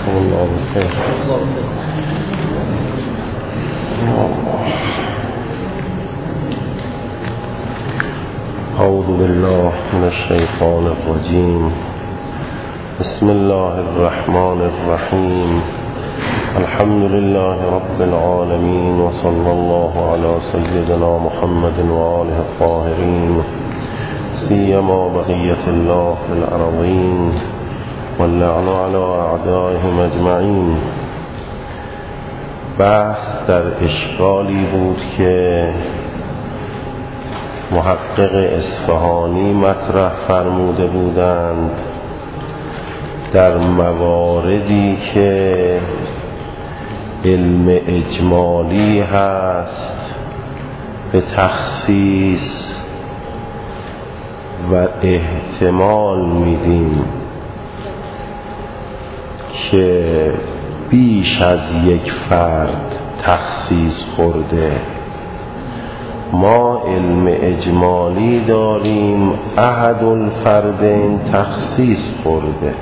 جزاكم الله خير. أعوذ بالله من الشيطان الرجيم. بسم الله الرحمن الرحيم. الحمد لله رب العالمين، وصلى الله على سيدنا محمد وآله الطاهرين، سيما بقية الله في الأرضين، واللعن على أعدائهم أجمعين. بحث در اشکالی بود که محقق اصفهانی مطرح فرموده بودند در مواردی که علم اجمالی هست به تخصیص و احتمال میدیم که بیش از یک فرد تخصیص خورده. ما علم اجمالی داریم احد الفردین تخصیص خورده،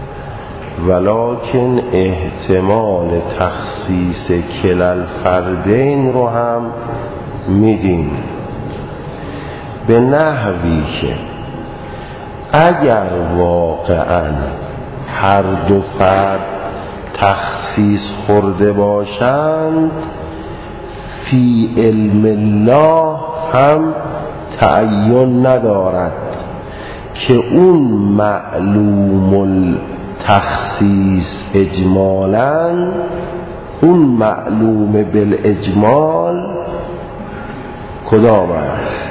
ولکن احتمال تخصیص کلا الفردین رو هم میدیم به نحوی که اگر واقعا هر دو فرد تخصیص خورده باشند، فی علم الله هم تعین ندارد که اون معلوم التخصیص اجمالاً، اون معلوم بالاجمال کدام است.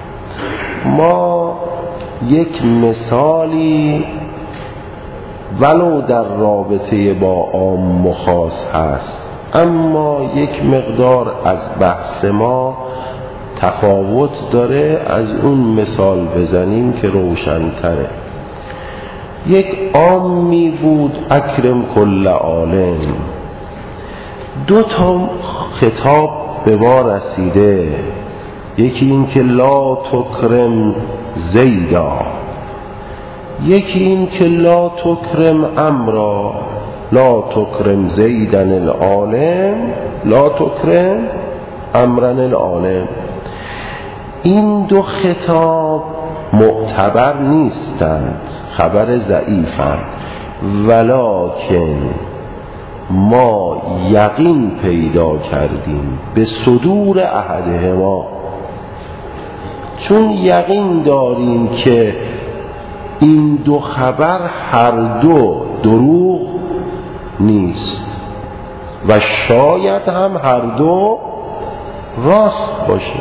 ما یک مثالی ولو در رابطه با عام و خاص هست، اما یک مقدار از بحث ما تفاوت داره، از اون مثال بزنیم که روشن‌تره. یک عامی بود اکرم کل عالم، دو تا خطاب به ما رسیده. یکی این که لا تکرم زیدا، یکی این که لا تکرم امرا، لا تکرم زیدن العالم، لا تکرم امرن العالم. این دو خطاب معتبر نیستند، خبر ضعیفند، ولکن ما یقین پیدا کردیم به صدور احدهما، چون یقین داریم که این دو خبر هر دو دروغ نیست و شاید هم هر دو راست باشه.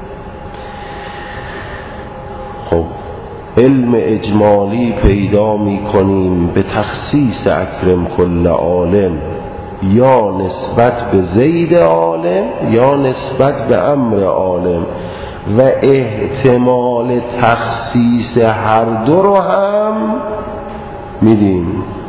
خب علم اجمالی پیدا می کنیم به تخصیص اکرم کل عالم، یا نسبت به زید عالم یا نسبت به امر عالم، و احتمال تخصیص هر دو رو هم میدیم.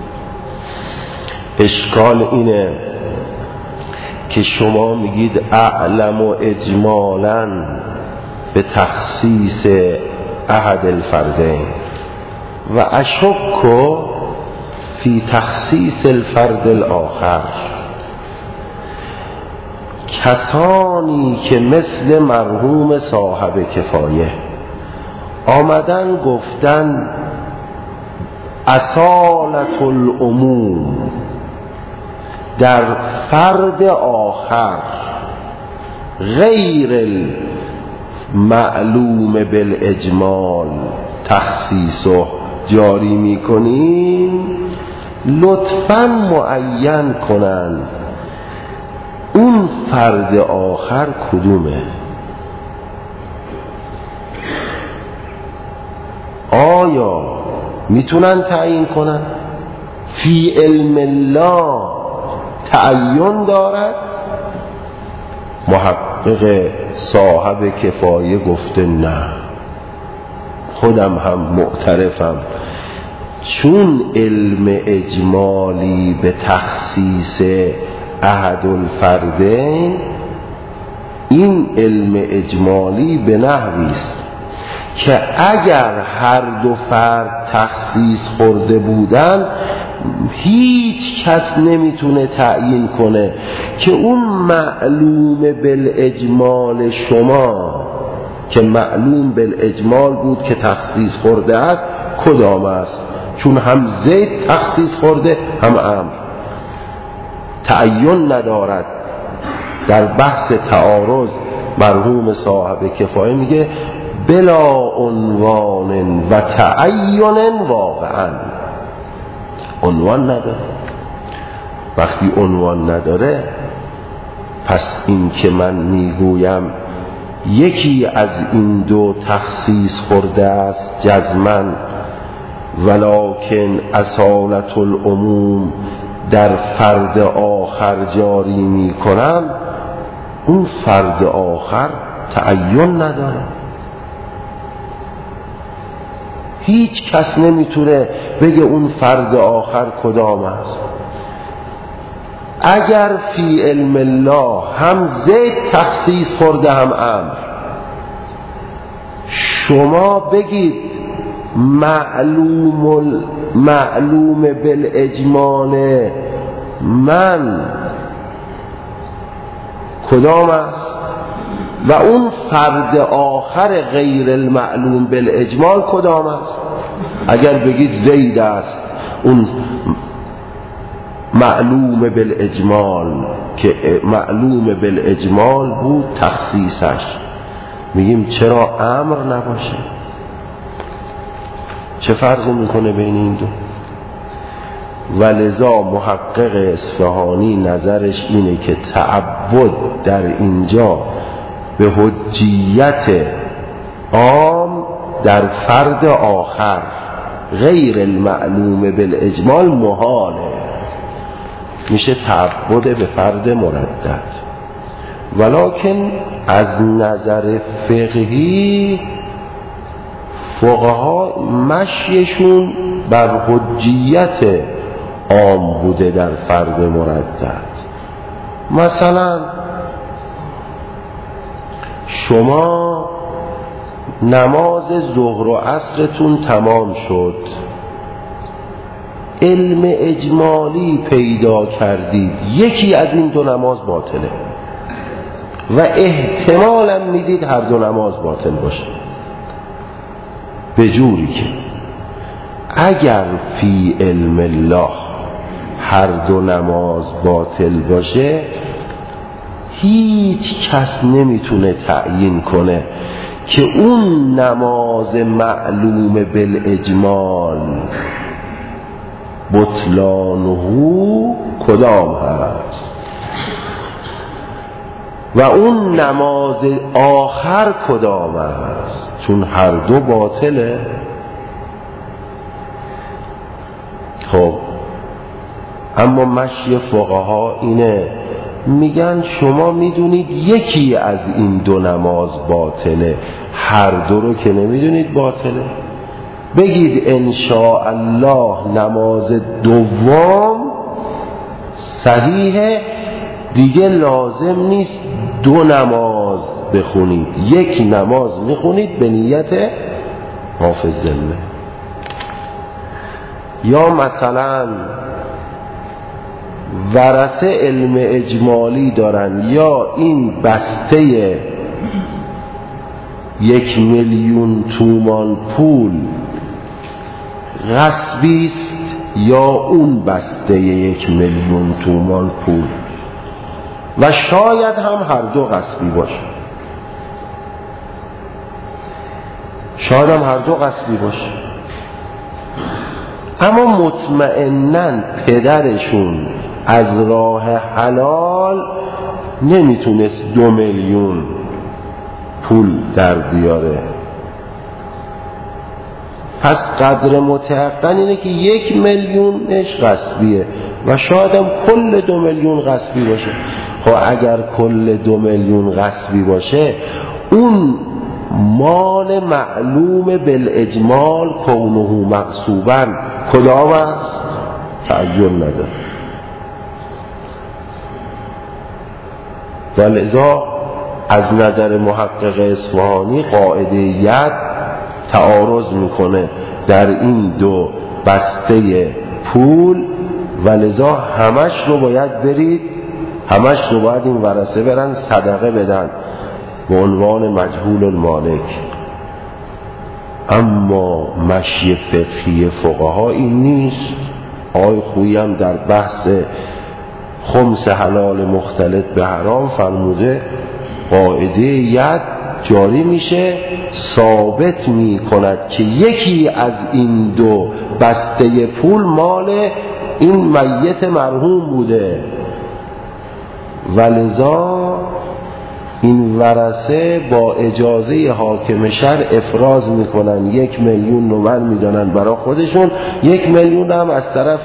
اشکال اینه که شما میگید اعلم و اجمالاً به تخصیص احد الفردین و اشک فی تخصیص الفرد الاخر. کسانی که مثل مرحوم صاحب کفایه آمدن گفتن اصالت العموم در فرد آخر غیر المعلوم بالاجمال تخصیصو جاری میکنیم، لطفاً معین کنن اون فرد آخر کدومه. آیا میتونن تعیین کنن؟ فی علم الله تعین دارد؟ محقق صاحب کفایه گفته نه. خودم هم معترفم، چون علم اجمالی به تخصیص احد الفردین، این علم اجمالی به نحویست که اگر هر دو فرد تخصیص خورده بودن، هیچ کس نمیتونه تعیین کنه که اون معلوم بالاجمال شما که معلوم بالاجمال بود که تخصیص خورده است کدام است، چون هم زید تخصیص خورده هم امر. تعین ندارد. در بحث تعارض مرحوم صاحب کفایه میگه بلا عنوان و تعین واقعا. عنوان نداره. وقتی عنوان نداره پس این که من میگویم یکی از این دو تخصیص خورده است جزماً، ولکن اصالت العموم در فرد آخر جاری می کنم، اون فرد آخر تعین نداره. هیچ کس نمیتونه بگه اون فرد آخر کدام است. اگر فی علم الله هم زید تخصیص خورده هم امر، شما بگید معلوم بالاجمال من کدام است و اون فرد آخر غیر المعلوم بالاجمال کدام است. اگر بگید زید است اون معلوم بالاجمال که معلوم بالاجمال بود تخصیصش، میگیم چرا امر نباشه؟ چه فرقی میکنه بین این دو؟ ولذا محقق اصفهانی نظرش اینه که تعبد در اینجا به حجیت عام در فرد آخر غیر المعلوم بالاجمال محاله، میشه تعبد به فرد مردد. ولکن از نظر فقهی فقها مشیشون بر حجیت عام بوده در فرد مردد. مثلا شما نماز ظهر و عصرتون تمام شد، علم اجمالی پیدا کردید یکی از این دو نماز باطله و احتمالاً میدید هر دو نماز باطل باشه، به جوری که اگر فی علم الله هر دو نماز باطل باشه هیچ کس نمیتونه تعیین کنه که اون نماز معلوم بالاجمال بطلانه کدام هست و اون نماز آخر کدام است، چون هر دو باطله. خب اما مشی فقها اینه، میگن شما میدونید یکی از این دو نماز باطله، هر دو رو که نمیدونید باطله. بگید انشاءالله نماز دوم صحیحه، دیگه لازم نیست دو نماز بخونید، یک نماز میخونید به نیت حافظ ذمه. یا مثلا ورثه علم اجمالی دارن، یا این بسته 1,000,000 تومان پول غصبی است یا اون بسته 1,000,000 تومان پول، و شاید هم هر دو غصبی باشه، شاید هم هر دو غصبی باشه، اما مطمئناً پدرشون از راه حلال نمیتونست 2,000,000 پول در بیاره. پس قدر متيقن اینه که 1,000,000ش غصبیه و شاید هم کل 2,000,000 غصبی باشه. خب اگر کل 2,000,000 غصبی باشه، اون مال معلوم بالاجمال کونه مغصوبا کدام است؟ تعین نداره. ولذا از نظر محقق اصفهانی قاعده ید تعارض میکنه در این دو بسته پول و لذا همش رو باید برید، همش رو باید این ورثه برن صدقه بدن به عنوان مجهول المالک. اما مشی فقهی فقها این نیست. آقای خویی هم در بحث خمس حلال مختلط به حرام فرموده قاعده ید جاری میشه، ثابت میکند که یکی از این دو بسته پول مال این میت مرحوم بوده، ولذا این ورثه با اجازه حاکم شهر افراز میکنن، 1,000,000 نوبر میدانن برای خودشون، 1,000,000 هم از طرف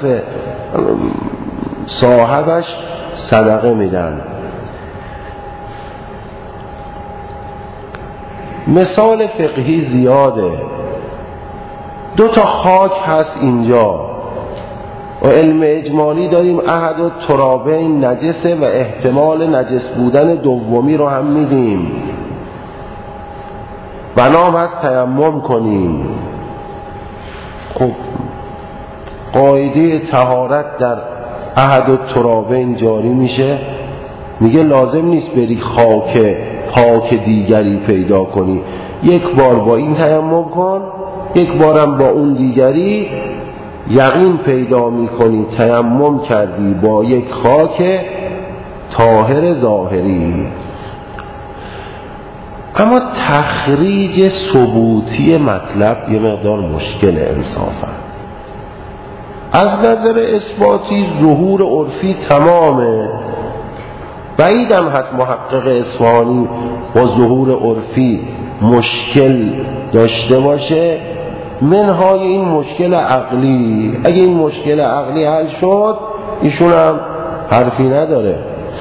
صاحبش صدقه میدن. مثال فقهی زیاده. 2 تا خاک هست اینجا و علم اجمالی داریم احد الترابین نجسه و احتمال نجس بودن دومی رو هم میدیم. بنام هست تیمم کنیم. خب قاعده طهارت در احد الترابین جاری میشه، میگه لازم نیست بری خاک پاک دیگری پیدا کنی، یک بار با این تیمم کن، یک بارم با اون دیگری، یقین پیدا میکنی تیمم کردی با یک خاک طاهر ظاهری. اما تخریج ثبوتی مطلب یه مقدار مشکل انصافا. از نظر اثباتی ظهور عرفی تمامه، بعیدم هست محقق اصفهانی با ظهور عرفی مشکل داشته باشه، منهای این مشکل عقلی. اگه این مشکل عقلی حل شد ایشون هم حرفی نداره.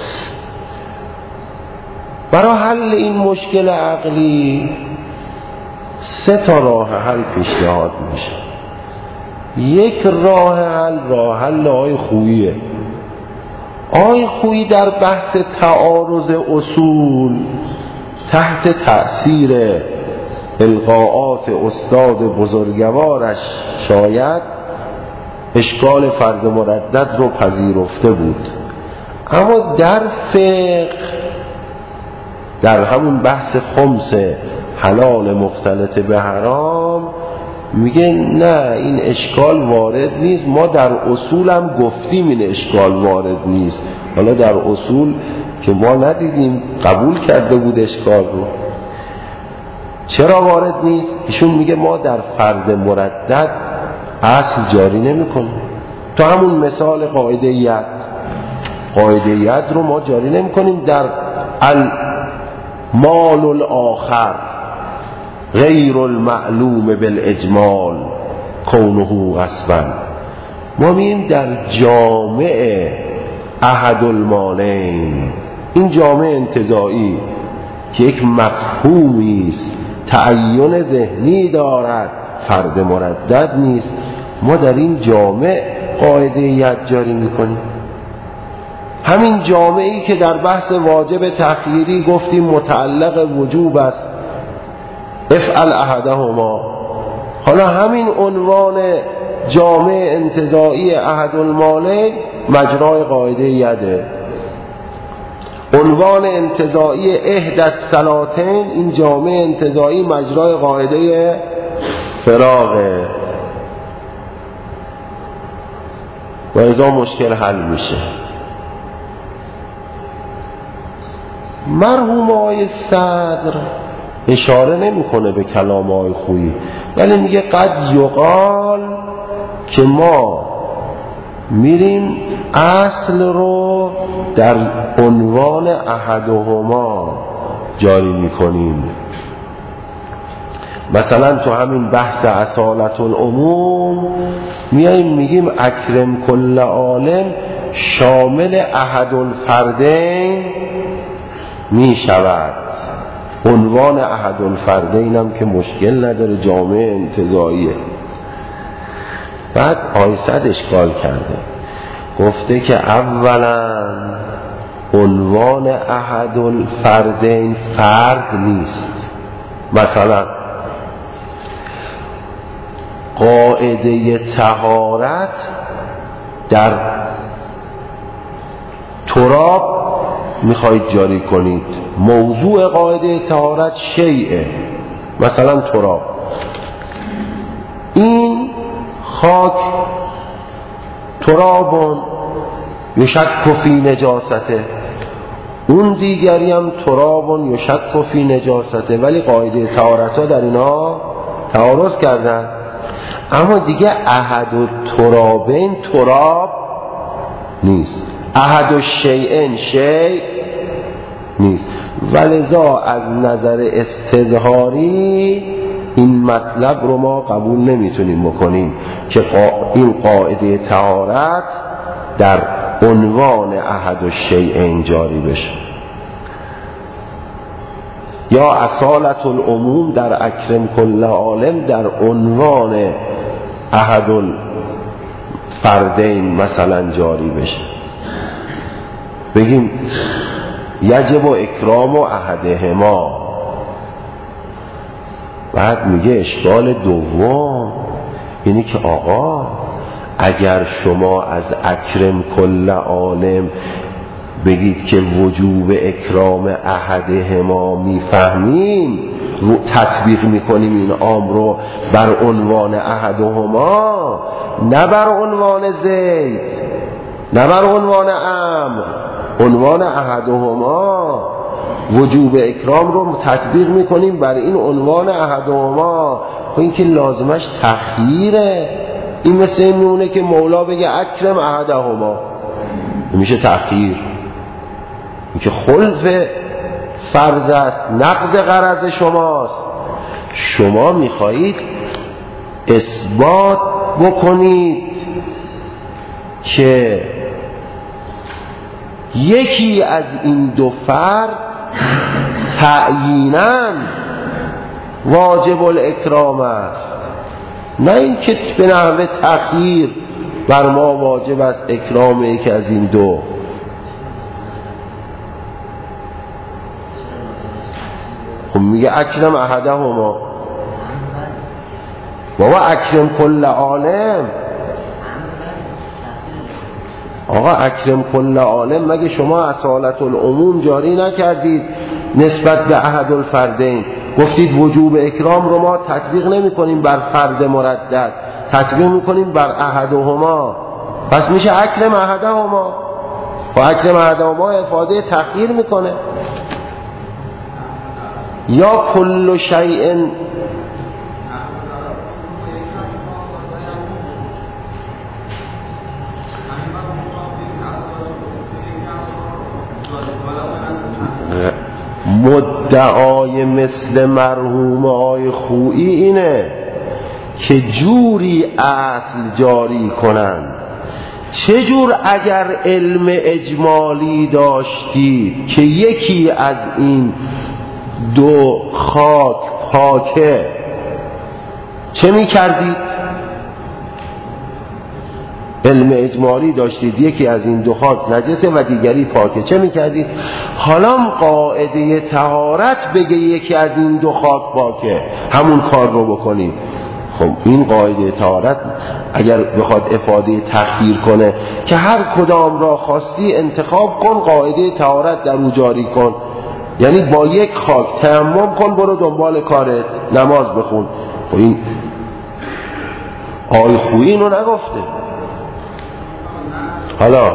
برای حل این مشکل عقلی 3 تا راه حل پیشنهاد میشه. یک راه حل آقای خوییه. آقای خویی در بحث تعارض اصول تحت تأثیر القاءات استاد بزرگوارش شاید اشکال فرد مردد رو پذیرفته بود، اما در فقه در همون بحث خمس حلال مختلط به حرام میگه نه این اشکال وارد نیست، ما در اصول هم گفتیم این اشکال وارد نیست. حالا در اصول که ما ندیدیم قبول کرده بود اشکال رو. چرا وارد نیست؟ ایشون میگه ما در فرد مردد اصل جاری نمی کنیم. تو همون مثال قاعده ید رو ما جاری نمی کنیم در المال الاخر غیر المعلوم بالاجمال کونه غصبا. ما میگیم در جامع احد المالین، این جامع انتزاعی که یک مفهومی است، تعین ذهنی دارد، فرد مردد نیست، ما در این جامع قاعده ید جاری میکنیم. همین جامعی که در بحث واجب تخییری گفتیم متعلق وجوب است، افعل احدهما، حالا همین عنوان جامع انتزاعی احد المالین مجرای قاعده یده. عنوان انتزاعی احدى الصلاتین، این جامع انتزاعی مجرای قاعده فراغه و ازا مشکل حل میشه. مرحوم آقای صدر اشاره نمیکنه به کلام آقای خویی، ولی میگه قد یقال که ما میریم اصل رو در عنوان احدهما جاری میکنیم. مثلا تو همین بحث اصالت العموم میاییم میگیم اکرم کل عالم شامل احد الفردین میشود. عنوان احد الفردین هم که مشکل نداره، جامعه انتزاعیه. بعد آیسد اشکال کرده، گفته که اولا عنوان احد الفردین فرد نیست. مثلا قاعده طهارت در تراب میخواید جاری کنید، موضوع قاعده طهارت شیئه، مثلا تراب، این خاک ترابون یشک فی نجاسته، اون دیگری هم ترابون یشک فی نجاسته، ولی قاعده طهارت ها در اینا تعارض کردن. اما دیگه احد و ترابین تراب نیست، احد و شیئن شیء نیست، ولذا از نظر استظهاری این مطلب رو ما قبول نمیتونیم بکنیم که این قاعده طهارت در عنوان احد و شیئین جاری بشه. یا اصالت العموم در اکرم کل عالم در عنوان احد الفردین مثلا جاری بشه، بگیم یجب اکرام احدهما. بعد میگه اشکال دوم اینی که آقا اگر شما از اکرم کل عالم بگید که وجوب اکرام احدهما میفهمیم، رو تطبیق میکنیم این امر رو بر عنوان احدهما، نه بر عنوان زید، نه بر عنوان امر، عنوان احدهما، وجوب اکرام رو تطبیق میکنیم بر این عنوان احدهما. این که لازمش تخییره، این مثل این میمونه که مولا بگه اکرم احدهما، میشه تخییر، این که خلف فرض است، نقض غرض شماست. شما میخواهید اثبات بکنید که یکی از این دو فرد تعییناً واجب الاکرام است، نه این که به نحو تخییر بر ما واجب است اکرام یکی از این دو. خب میگه اکرم احدهما، بابا اکرم کل عالم. آقا اکرم کل عالم مگه شما اصالت العموم جاری نکردید نسبت به احد الفردین؟ گفتید وجوب اکرام رو ما تطبیق نمی کنیم بر فرد مردد، تطبیق می کنیم بر احدهما، پس میشه اکرم احدهما. و اکرم احدهما افاده تخییر میکنه. یا کل شیء مدعای مثل مرحوم آی خویی اینه که جوری اصل جاری کنن. چجور اگر علم اجمالی داشتید که یکی از این دو خاک پاکه، چه می کردید؟ علم اجمالی داشتید یکی از این دو خاک نجسه و دیگری پاکه، چه می کردید؟ حالا قاعده طهارت بگه یکی از این دو خاک پاکه، همون کار رو بکنید. خب این قاعده طهارت اگر بخواد افاده تخییر کنه که هر کدام را خواستی انتخاب کن، قاعده طهارت در او جاری کن، یعنی با یک خاک تیمم کن، برو دنبال کارت، نماز بخون. خب این آی خویی اینو نگفته. حالا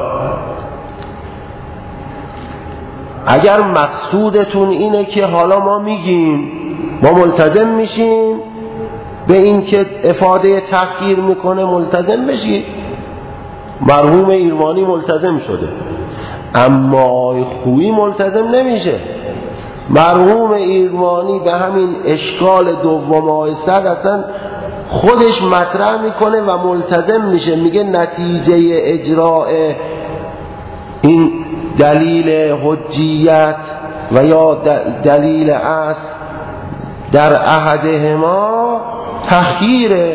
اگر مقصودتون اینه که حالا ما میگیم ما ملتزم میشیم به این که افاده تخییر میکنه، ملتزم بشید. مرحوم ایرمانی ملتزم شده، اما آی خویی ملتزم نمیشه. مرحوم ایرمانی به همین اشکال دوم آیستد اصلا خودش مطرح میکنه و ملتزم میشه، میگه نتیجه اجراء این دلیل حجیت و یا دلیل اصل در احدهما تخییره.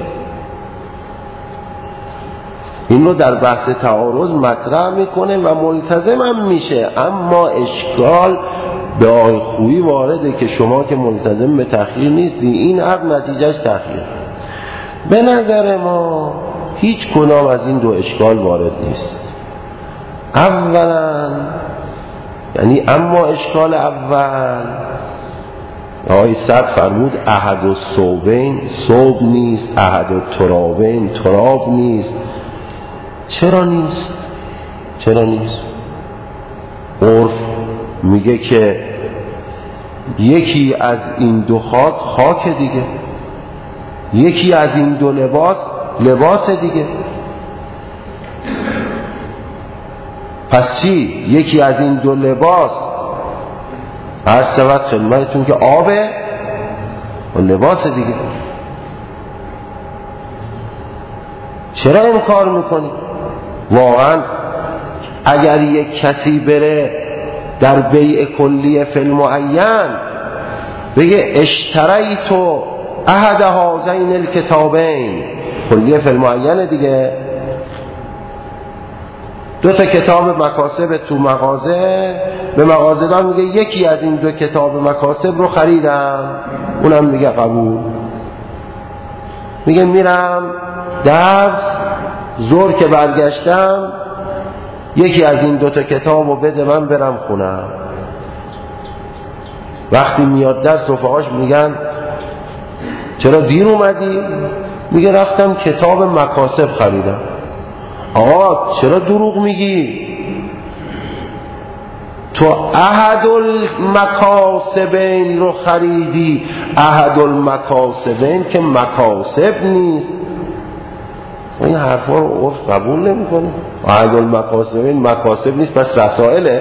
این رو در بحث تعارض مطرح میکنه و ملتزم هم میشه، اما اشکال به آی خویی وارده که شما که ملتزم به تخییر نیستی، این هر نتیجهش تخییر. به نظر ما هیچ کدام از این دو اشکال وارد نیست. اولا یعنی اما اشکال اول آقای سعد فرمود احد الثوبین ثوب نیست، احد الترابین تراب نیست. چرا نیست؟ عرف میگه که یکی از این دو خاک دیگه، یکی از این دو لباس دیگه. پس چی؟ یکی از این دو لباس عرض شود خدمتتون که آبه و لباس دیگه. چرا این کار میکنی؟ واقعا اگر یک کسی بره در بیع کلیه فی المعین بگه اشتریت احد هذین الکتابین، کلیه فی المعین دیگه، 2 کتاب مکاسب تو مغازه، به مغازه‌دار میگه یکی از این 2 کتاب مکاسب رو خریدم، اونم میگه قبول. میگه میرم درس، ظهر که برگشتم یکی از این 2 کتاب رو بده من برم خونم. وقتی میاد درس رفقاش میگن چرا دیر اومدی؟ میگه رفتم کتاب مکاسب خریدم. آقا چرا دروغ میگی؟ تو احد المکاسبین رو خریدی، احد المکاسبین که مکاسب نیست. این حرفا رو عرف قبول نمیکنه. احد المکاسبین مکاسب نیست، پس رسائله.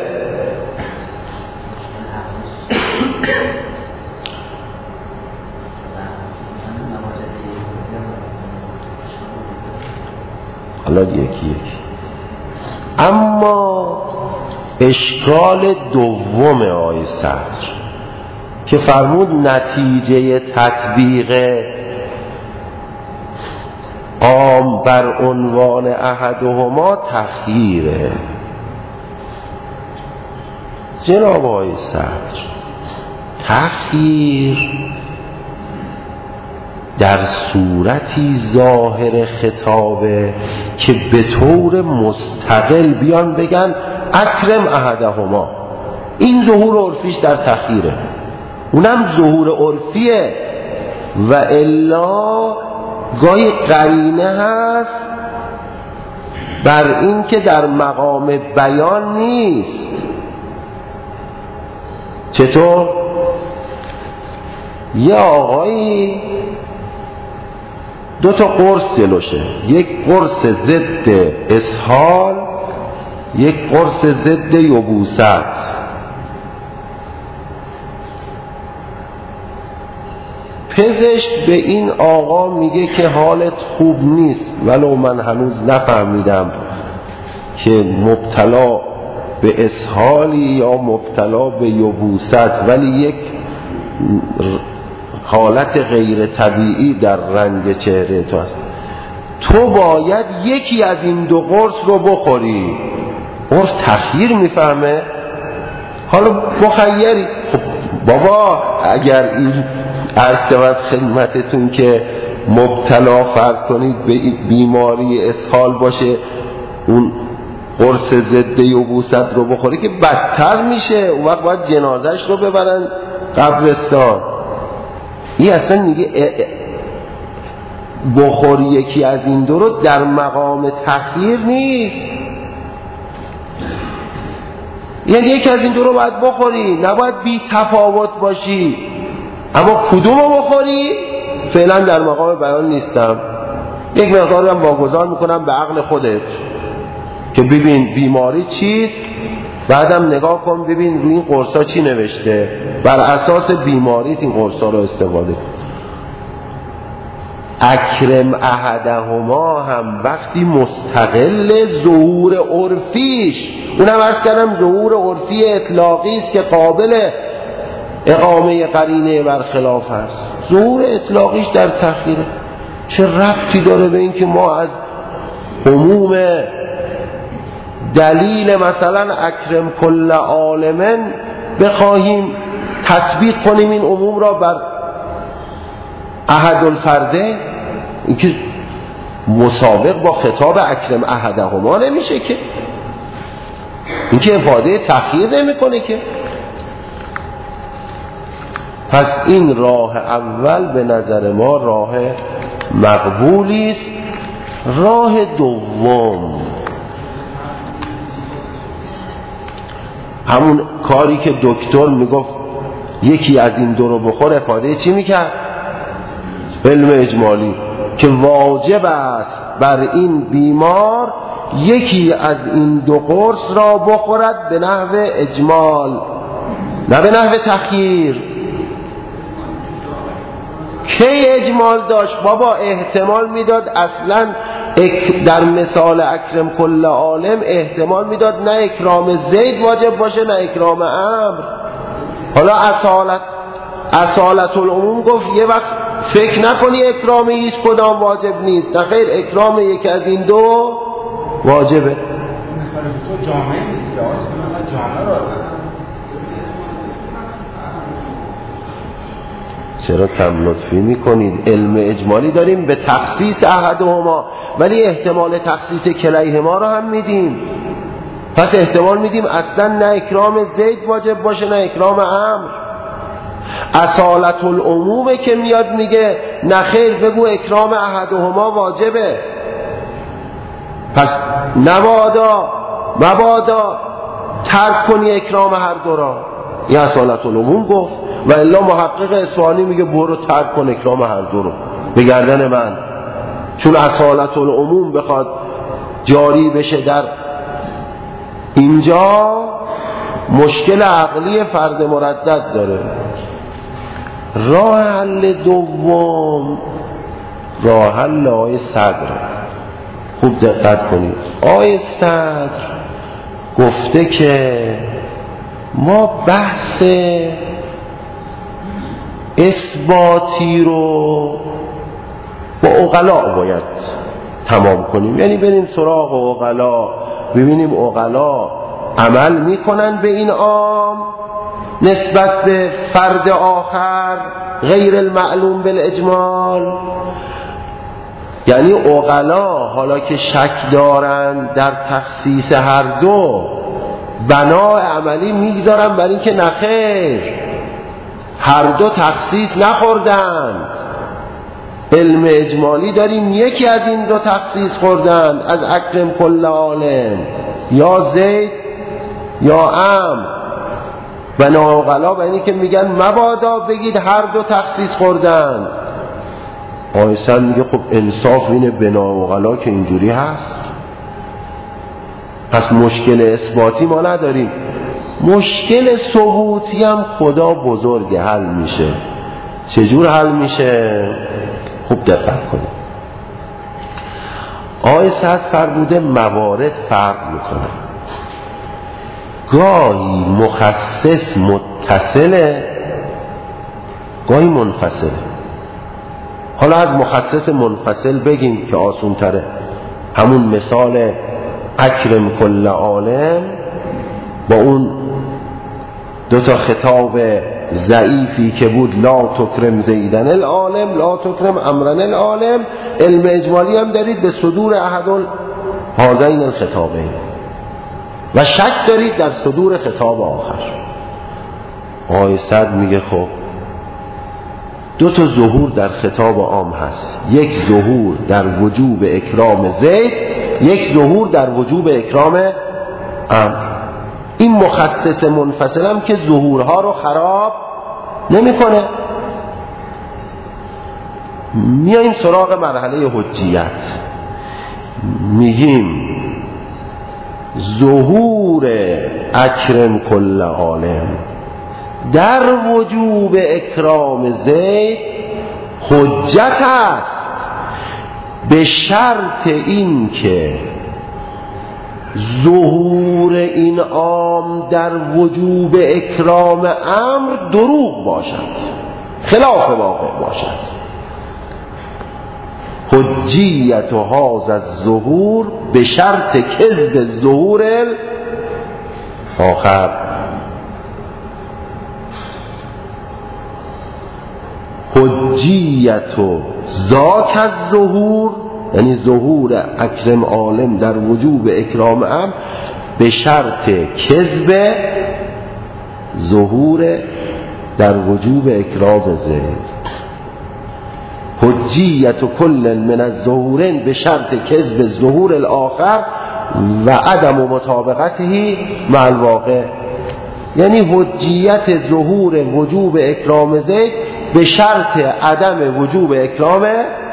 حالا یکی اما اشکال دوم آیه صدر که فرمود نتیجه تطبیق عام بر عنوان احدهما تخییره. جناب آیه صدر، تخییر در صورتی ظاهر خطابه که به طور مستقل بیان بگن اکرم احدهما. این ظهور عرفیش در تخییره، اونم ظهور عرفیه. و الا گاهی قرینه هست بر این که در مقام بیان نیست. چطور؟ یه آقایی 2 قرص جلوشه، یک قرص ضد اسهال، یک قرص ضد یبوست. پزشک به این آقا میگه که حالت خوب نیست، ولو من هنوز نفهمیدم که مبتلا به اسهالی یا مبتلا به یبوست، ولی یک حالت غیر طبیعی در رنگ چهره تو هست. تو باید یکی از این 2 قرص رو بخوری. عرف تخییر میفهمه. حالا مخیری. خب بابا اگر این عرض شود خدمتتون که مبتلا فرض کنید به بیماری اسهال باشه، اون قرص ضد یبوست رو بخوری که بدتر میشه، اون وقت باید جنازش رو ببرن قبرستان. این اصلا میگه بخوری یکی از این 2 رو در مقام تخییر نیست. یعنی یکی از این 2 رو باید بخوری، نباید بی تفاوت باشی. اما کدوم رو بخوری فعلا در مقام بیان نیستم. یک مقدار هم واگذار میکنم به عقل خودت که ببین بیماری چیست، بعدم نگاه کن ببین روی این قرصا چی نوشته، بر اساس بیماریت این قرصا رو استفاده کن. اکرم احدهما هم وقتی مستقل ظهور عرفیش، اونم عرض کردم ظهور عرفی اطلاقی است که قابل اقامه قرینه برخلاف هست. ظهور اطلاقیش در تخییره. چه ربطی داره به این که ما از عموم دلیل مثلا اکرم کل عالمن بخواهیم تطبیق کنیم این عموم را بر احد الفرده؟ این که مسابق با خطاب اکرم احدهما نمیشه که. این که افاده تأخیر نمیکنه که. پس این راه اول به نظر ما راه مقبولی است. راه دوم همون کاری که دکتر میگفت یکی از این دو رو بخور، افاده چی میکرد؟ علم اجمالی، که واجب است بر این بیمار یکی از این دو قرص را بخورد به نحو اجمال، نه به نحو تخییر. کی اجمال داشت بابا؟ احتمال میداد اصلا در مثال اکرم کل عالم احتمال میداد نه اکرام زید واجب باشه نه اکرام امر. حالا اصالت العموم گفت یه وقت فکر نکنی اکرام هیچ کدام واجب نیست، نه خیر، اکرام یکی از این دو واجبه. مثال تو جامعه نیست، جامعه را چرا کم لطفی میکنید؟ علم اجمالی داریم به تخصیص احدهما، ولی احتمال تخصیص کلیهما رو هم میدیم. پس احتمال میدیم اصلا نه اکرام زید واجب باشه نه اکرام امر. اصالت العمومه که میاد میگه نه خیر، بگو اکرام احدهما واجبه. پس مبادا ترک کنی اکرام هر دو را. این اصالت العموم گفت، و الا محقق اصفهانی میگه برو ترک کن اکرام هر دو رو به گردن من. چون اصالت العموم بخواد جاری بشه در اینجا، مشکل عقلی فرد مردد داره. راه حل دوم راه حل آقای صدر. خوب دقت کنید، آقای صدر گفته که ما بحث اثباتی رو با عقلا باید تمام کنیم، یعنی بریم سراغ عقلا، ببینیم عقلا عمل میکنن به این عام نسبت به فرد آخر غیر المعلوم بالاجمال. یعنی عقلا حالا که شک دارن در تخصیص هر دو، بنا عملی میگذارن بر این که نخیر، هر دو تخصیص نخوردند، علم اجمالی داریم یکی از این دو تخصیص خوردند، از اکرم کل عالم، یا زید یا امر. بنا عقلا به اینی که میگن مبادا بگید هر دو تخصیص خوردند. آیسان میگه خب انصاف اینه، بنا عقلا که اینجوری هست، پس مشکل اثباتی ما نداریم، مشکل ثبوتی هم خدا بزرگ حل میشه. چجور حل میشه؟ خوب دقت کنید. آیه صد فرموده موارد فرق میکنه، گاهی مخصص متصله، گاهی منفصله. حالا از مخصص منفصل بگیم که آسون تره. همون مثال اکرم کل عالم با اون دو تا خطاب ضعیفی که بود، لا تکرم زیدن العالم لا تکرم امرن العالم، علم اجمالی هم دارید به صدور احد هذین الخطابین و شک دارید در صدور خطاب آخر. آیه صد میگه خب دو تا ظهور در خطاب عام هست، یک ظهور در وجوب اکرام زید، یک ظهور در وجوب اکرام امر. این مخصص منفصل هم که ظهورها رو خراب نمیکنه. میاییم سراغ مرحله حجیت، میگیم ظهور اکرم کل عالم در وجوب اکرام زید حجت است، به شرط این که ظهور این عام در وجوب اکرام امر دروغ باشد، خلاف واقع باشد. حجیت هذا الظهور به شرط کذب ظهور آخر. حجیت ذاک الظهور، یعنی ظهور اکرم عالم در وجوب اکرام امر، به شرط کذب ظهور در وجوب اکرام زید. حجیت کل من الظهورین به شرط کذب ظهور الاخر و عدم مطابقته مع الواقع. یعنی حجیت ظهور وجوب اکرام زید به شرط عدم وجوب اکرام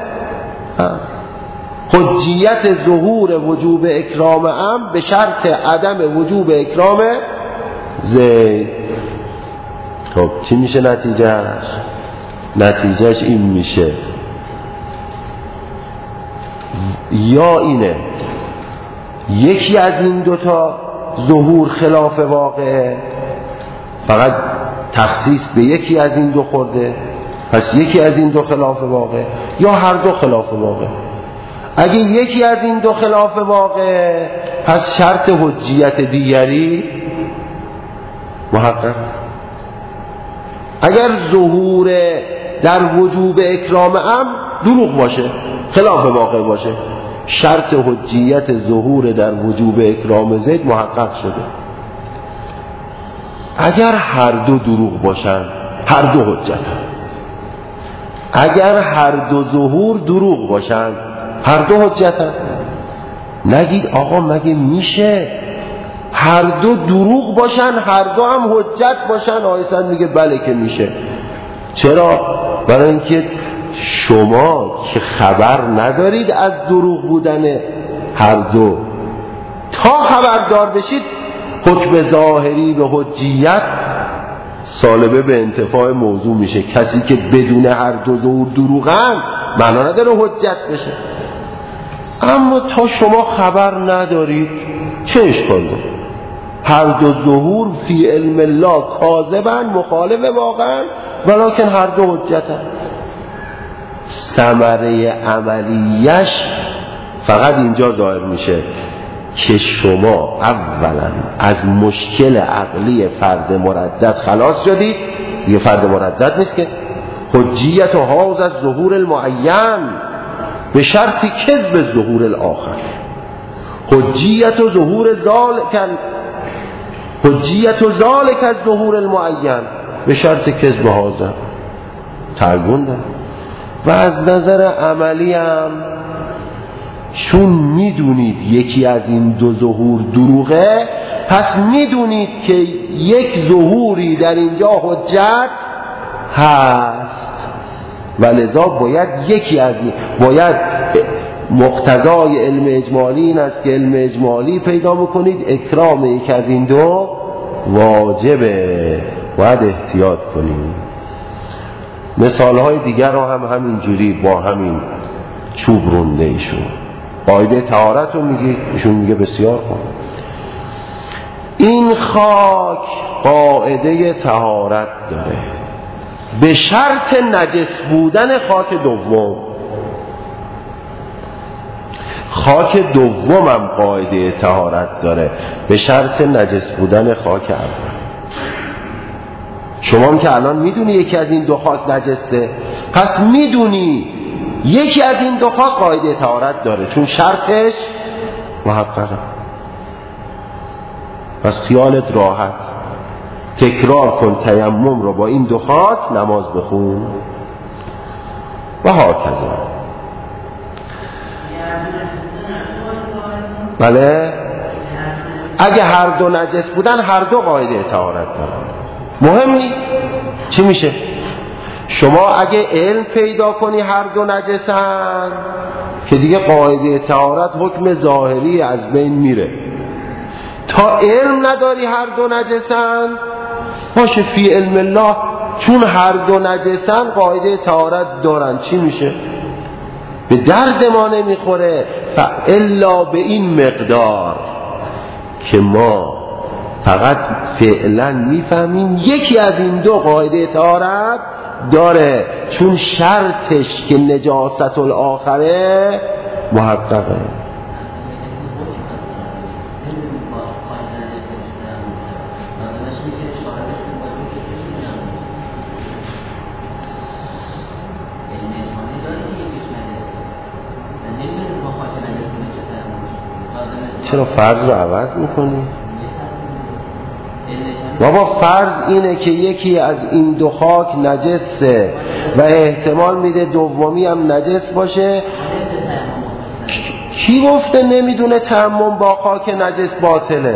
حجیت ظهور وجوب اکرام به شرط عدم وجوب اکرام زید. خب چی میشه نتیجهش؟ نتیجهش این میشه یا اینه یکی از این دوتا ظهور خلاف واقعه، فقط تخصیص به یکی از این دو خورده، پس یکی از این دو خلاف واقع، یا هر دو خلاف واقع. اگه یکی از این دو خلاف واقع، پس شرط حجیت دیگری محقق. اگر ظهور در وجوب اکرام دروغ باشه، خلاف واقع باشه، شرط حجیت ظهور در وجوب اکرام زید محقق شده. اگر هر دو دروغ باشن، هر دو حجت. اگر هر دو ظهور دروغ باشن، هر دو حجت. نگید آقا مگه میشه هر دو دروغ باشن هر دو هم حجت باشن؟ آیسان میگه بله که میشه. چرا؟ برای اینکه شما که خبر ندارید از دروغ بودن هر دو، تا خبردار بشید حکم ظاهری به حجیت سالبه به انتفاع موضوع میشه. کسی که بدون هر دو ظهور دروغن معنا نداره حجت بشه. اما تا شما خبر ندارید چه اشکال داره؟ هر دو ظهور فی علم الله کاذبن، مخالف واقعا، ولکن هر دو حجتن. ثمره عملیش فقط اینجا ظاهر میشه که شما اولا از مشکل عقلی فرد مردد خلاص شدید. دیگه فرد مردد نیست که. حجیت و حاز از ظهور المعین به شرط کذب ظهور الاخر. حجیت و ظهور حجیت و ذالک از ظهور المعین به شرط کذب حاضر. تعین داره. و از نظر عملی هم چون میدونید یکی از این دو ظهور دروغه، پس میدونید که یک ظهوری در اینجا حجت هست و لذا باید یکی از این، باید مقتضای علم اجمالی این است که علم اجمالی پیدا بکنید اکرام یک از این دو واجبه، باید احتیاط کنید. مثالهای دیگر رو هم همینجوری با همین چوب رونده ایشون. قاعده طهارت رو میگه، ایشون میگه بسیار کن. این خاک قاعده طهارت داره به شرط نجس بودن خاک دوم. خاک دوم هم قاعده طهارت داره به شرط نجس بودن خاک اول. شما هم که الان میدونی یکی از این دو خاک نجسه، پس میدونی یکی از این دو خاک قاعده طهارت داره چون شرطش محققه. پس خیالت راحت، تکرار کن تیمم رو با این دو خاک، نماز بخون و هاکذا. بله، اگه هر دو نجس بودن هر دو قاعده طهارت دارن، مهم نیست چی میشه. شما اگه علم پیدا کنی هر دو نجسن که دیگه قاعده طهارت حکم ظاهری از بین میره. تا علم نداری هر دو نجسن، باشه فی علم الله چون هر دو نجسن قاعده طهارت دارن، چی میشه؟ به درد ما نمیخوره الا به این مقدار که ما فقط فعلا میفهمیم یکی از این دو قاعده طهارت داره چون شرطش که نجاست الاخره محققه. چرا فرض رو عوض میکنی؟ بابا فرض اینه که یکی از این دو خاک نجسه و احتمال میده دومی هم نجس باشه. کی گفته نمیدونه تیمم با خاک نجس باطله؟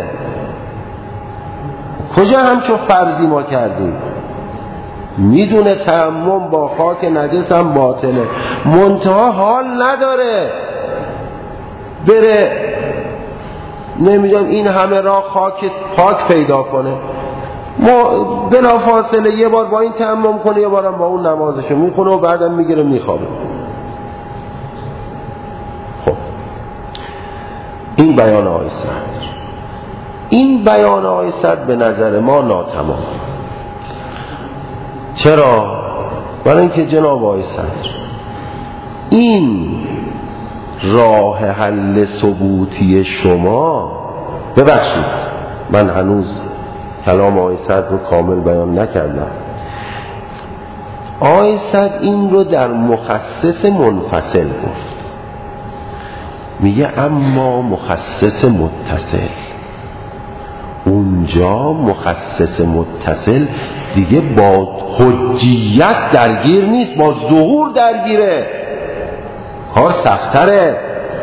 کجا همچون فرضی ما کردیم؟ میدونه تیمم با خاک نجس هم باطله، منتها حال نداره بره نمیدونم این همه راه خاک پیدا کنه، ما بلا فاصله یه بار با این تیمم کنه یه بارم با اون نمازشو میخونه و بعدم میگیره میخوابه. خب این بیان آقای صدر، این بیان آقای صدر به نظر ما ناتمام. چرا؟ برای اینکه جناب آقای صدر این راه حل ثبوتی شما، ببخشید من هنوز کلام آقای صدر رو کامل بیان نکردم، آقای صدر این رو در مخصص منفصل گفت، میگه اما مخصص متصل، اونجا مخصص متصل دیگه با حجیت درگیر نیست، با ظهور درگیره، کار سختره.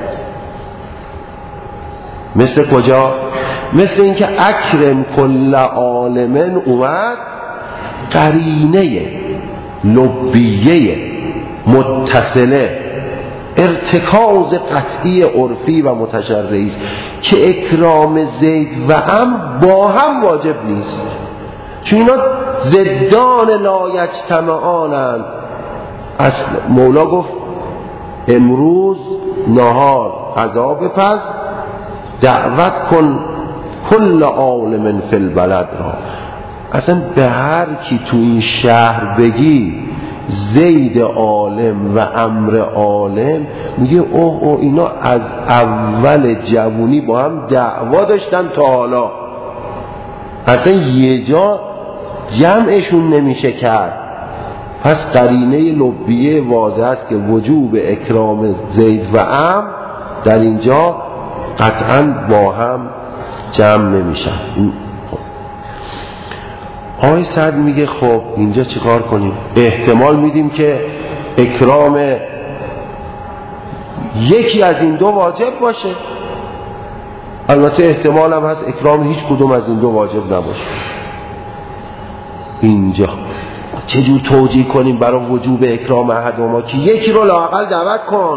مثل کجا؟ مثل اینکه اکرم کل عالم اومد قرینه لبیه متصله ارتکاز قطعی عرفی و متشرعی است که اکرام زید و عمرو با هم واجب نیست، چون اینا ضدان لا یجتمعانند. اصل مولا گفت امروز نهار غذا بپز، دعوت کن کل عالم فی البلد را. اصلا به هر کی تو این شهر بگی زید عالم و عمرو عالم، میگه اوه اینا از اول جوونی با هم دعوا داشتن تا حالا، اصلا یه جا جمعشون نمیشه کرد. پس قرینه لبیه واضح است که وجوب اکرام زید و عمرو در اینجا قطعا با هم جمع نمیشن. آقای صدر میگه خب اینجا چیکار کنیم؟ احتمال میدیم که اکرام یکی از این دو واجب باشه، البته احتمال هم هست اکرام هیچ کدوم از این دو واجب نباشه. اینجا چجور توجیه کنیم برای وجوب اکرام احدهما که یکی رو لااقل دعوت کن؟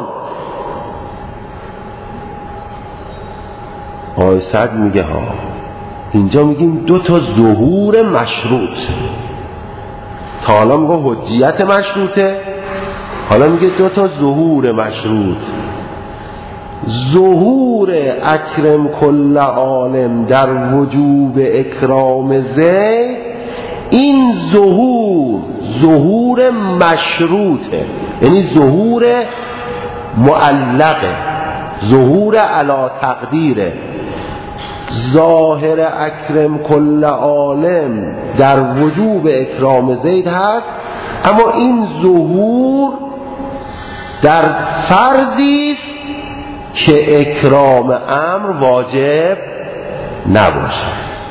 آقای صدر میگه ها اینجا میگیم دو تا ظهور مشروط، تا حالا میگه حجیت مشروطه، حالا میگه دو تا ظهور مشروط. ظهور اکرم کل عالم در وجوب اکرام زید، این ظهور مشروطه، یعنی ظهور معلقه، ظهور علی تقدیره. ظاهر اکرم کل عالم در وجوب اکرام زید هست، اما این ظهور در فرضی است که اکرام امر واجب نباشه.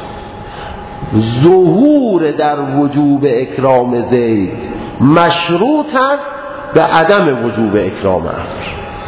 ظهور در وجوب اکرام زید مشروط است به عدم وجوب اکرام امر،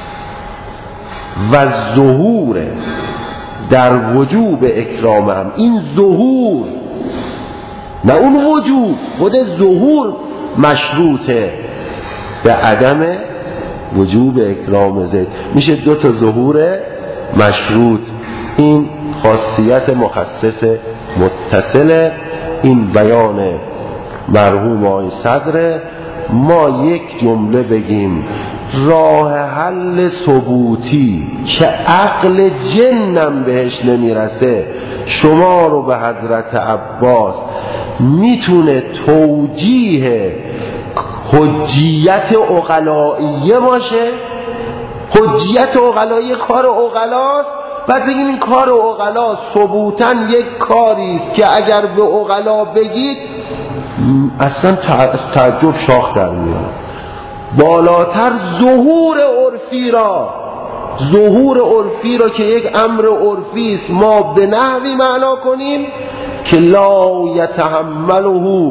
و ظهور در وجوب اکرام امر، این ظهور نه اون وجوب، خود ظهور مشروطه به عدم وجوب اکرام زید. میشه دو تا ظهور مشروط. این خاصیت مخصص متصل، این بیان مرحوم آقای صدر. ما یک جمله بگیم راه حل ثبوتی که عقل جنم بهش نمیرسه شما رو به حضرت عباس میتونه توجیه حجیت عقلائیه باشه. حجیت عقلائیه کار عقلاست، بعد بگیم این کار عقلا ثبوتاً یک کاری است که اگر به عقلا بگید اصلا تعجب شاخ در میاد. بالاتر ظهور عرفی را که یک امر عرفی است ما به نحوی معنا کنیم که لا یتحمله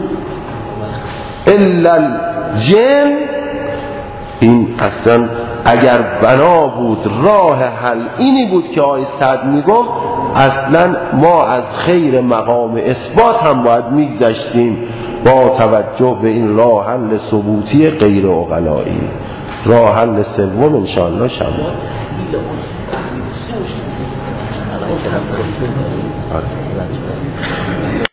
الا الجن، این اصلا اگر بنا بود راه حل اینی بود که آقای سعد میگفت، اصلا ما از خیر مقام اثبات هم باید میگذشتیم با توجه به این راه حل ثبوتی غیر عقلایی. راه حل سوم انشاءالله شما